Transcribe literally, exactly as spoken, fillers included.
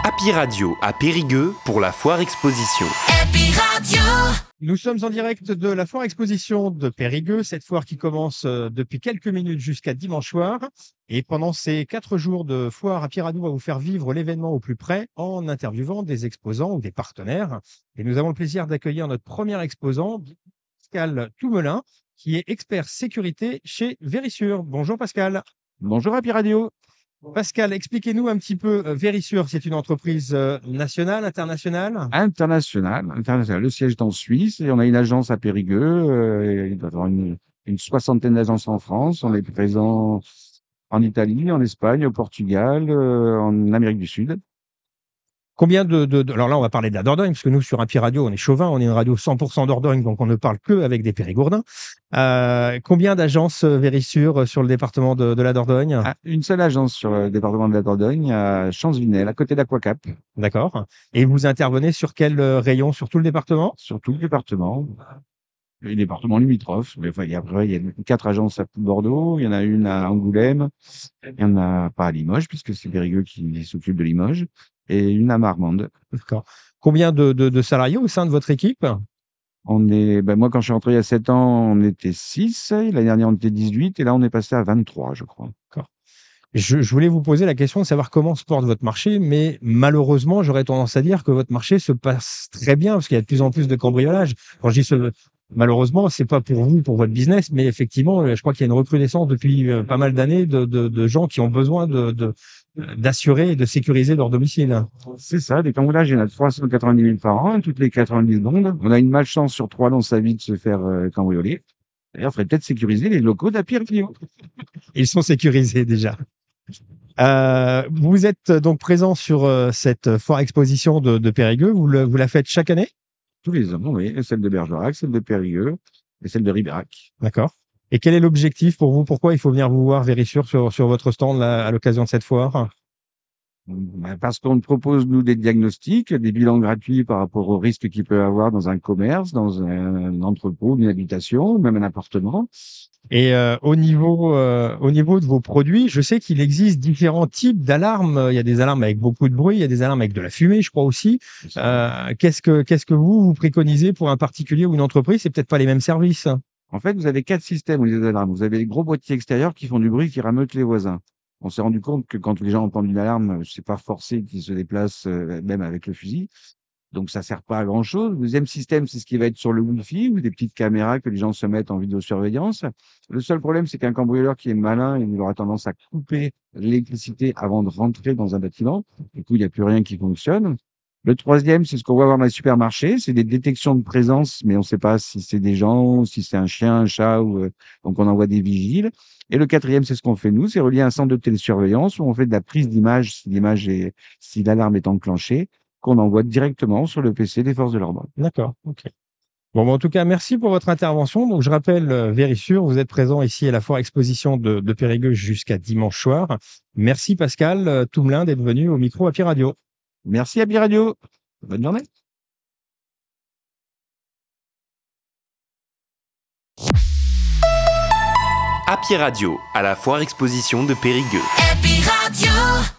Happy Radio à Périgueux pour la Foire Exposition. Happy Radio. Nous sommes en direct de la Foire Exposition de Périgueux, cette foire qui commence depuis quelques minutes jusqu'à dimanche soir. Et pendant ces quatre jours de foire, Happy Radio va vous faire vivre l'événement au plus près en interviewant des exposants ou des partenaires. Et nous avons le plaisir d'accueillir notre premier exposant, Pascal Toumelin, qui est expert sécurité chez Verisure. Bonjour Pascal. Bonjour Happy Radio. Pascal, expliquez-nous un petit peu, euh, Verisure, c'est une entreprise euh, nationale, internationale? International, international. Le siège est en Suisse et on a une agence à Périgueux. Euh, il doit y avoir une, une soixantaine d'agences en France. On est présent en Italie, en Espagne, au Portugal, euh, en Amérique du Sud. Combien de, de, de- Alors là, on va parler de la Dordogne, parce que nous, sur Happy Radio, on est chauvin, on est une radio cent pour cent Dordogne, donc on ne parle que avec des Périgourdins. Euh, combien d'agences euh, Verisure sur le département de, de la Dordogne? Ah, une seule agence sur le département de la Dordogne, à Champs-Vinel, à côté d'Aquacap, D'accord. Et vous intervenez sur quel euh, rayon? Sur tout le département? sur tout le département. Les départements limitrophes. Mais enfin, il y a, après, il y a quatre agences à Bordeaux, il y en a une à Angoulême, il y en a pas à Limoges, puisque c'est Périgueux qui s'occupe de Limoges, et une à Marmande. D'accord. Combien de, de, de salariés au sein de votre équipe? On est, ben moi, quand je suis rentré il y a sept ans, on était six. L'année dernière, on était dix-huit. Et là, on est passé à vingt-trois, je crois. Je, je voulais vous poser la question de savoir comment se porte votre marché, mais malheureusement, j'aurais tendance à dire que votre marché se passe très bien parce qu'il y a de plus en plus de cambriolage. Quand je dis ce- malheureusement, c'est pas pour vous, pour votre business, mais effectivement, euh, je crois qu'il y a une recrudescence depuis euh, pas mal d'années de, de, de gens qui ont besoin de, de- d'assurer et de sécuriser leur domicile. C'est ça, des cambriolages, il y en a trois cent quatre-vingt-dix mille par an, toutes les quatre-vingt-dix secondes. On a une malchance sur trois dans sa vie de se faire euh, cambrioler. D'ailleurs, il faudrait peut-être sécuriser les locaux d'Happy Radio. Ils sont sécurisés déjà. Euh, vous êtes donc présent sur euh, cette foire exposition de, de Périgueux. Vous, le- vous la faites chaque année? Tous les ans, oui. Et celle de Bergerac, celle de Périgueux et celle de Ribérac. D'accord. Et quel est l'objectif pour vous? Pourquoi il faut venir vous voir Verisure sur, sur votre stand là, à l'occasion de cette foire? Ben, Parce qu'on propose, nous, des diagnostics, des bilans gratuits par rapport aux risques qu'il peut y avoir dans un commerce, dans un entrepôt, une habitation, même un appartement. Et euh, au niveau, euh, au niveau de vos produits, je sais qu'il existe différents types d'alarmes. Il y a des alarmes avec beaucoup de bruit, il y a des alarmes avec de la fumée, je crois aussi. Euh, qu'est-ce que, qu'est-ce que vous, vous préconisez pour un particulier ou une entreprise? C'est peut-être pas les mêmes services. En fait, vous avez quatre systèmes au lieu d'alarmes. Vous avez les gros boîtiers extérieurs qui font du bruit, qui rameutent les voisins. On s'est rendu compte que quand les gens entendent une alarme, c'est pas forcé qu'ils se déplacent, euh, même avec le fusil. Donc, ça sert pas à grand chose. Le deuxième système, c'est ce qui va être sur le Wi-Fi ou des petites caméras que les gens se mettent en vidéosurveillance. Le seul problème, c'est qu'un cambrioleur qui est malin, il aura tendance à couper l'électricité avant de rentrer dans un bâtiment. Du coup, il n'y a plus rien qui fonctionne. Le troisième, c'est ce qu'on va voir dans les supermarchés. C'est des détections de présence, mais on ne sait pas si c'est des gens, si c'est un chien, un chat, ou, euh, donc on envoie des vigiles. Et le quatrième, c'est ce qu'on fait nous, c'est relié à un centre de télésurveillance où on fait de la prise d'image, si l'image est, si l'alarme est enclenchée, qu'on envoie directement sur le P C des forces de l'ordre. D'accord. Ok. Bon, bah, en tout cas, merci pour votre intervention. Donc, je rappelle, euh, Verisure, vous êtes présent ici à la foire exposition de, de Périgueux jusqu'à dimanche soir. Merci Pascal euh, Toumelin d'être venu au micro Happy Radio. Merci Happy Radio. Bonne journée. Happy Radio à la Foire Exposition de Périgueux. Happy Radio.